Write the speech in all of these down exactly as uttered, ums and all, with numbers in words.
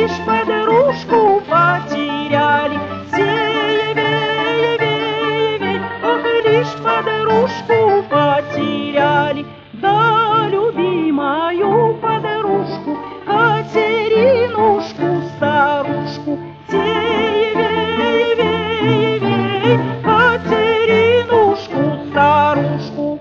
лишь подружку потеряли. Сея, вея, вея, вей, ох, лишь подружку потеряли. Да, любимую подружку, Катеринушку, старушку. Сея, вея, вея, вей, Катеринушку, старушку.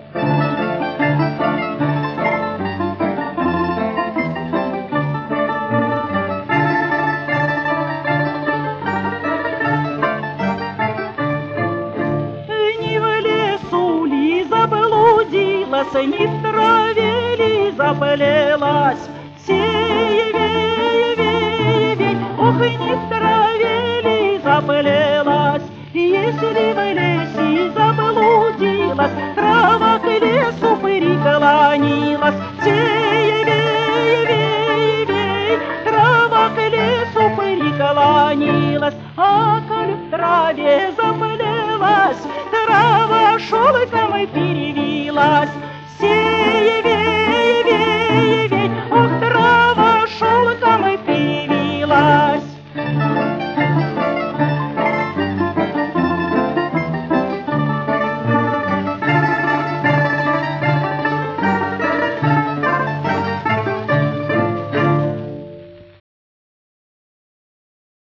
Ни в траве ли заплелась, сея, вея, вея, вей, ох, ни в траве ли заплелась. Если в лесе заблудилась, трава к лесу приклонилась. Сея, вея, вея, вей, трава к лесу приклонилась. А коль в траве заплелась, трава шелком перевилась.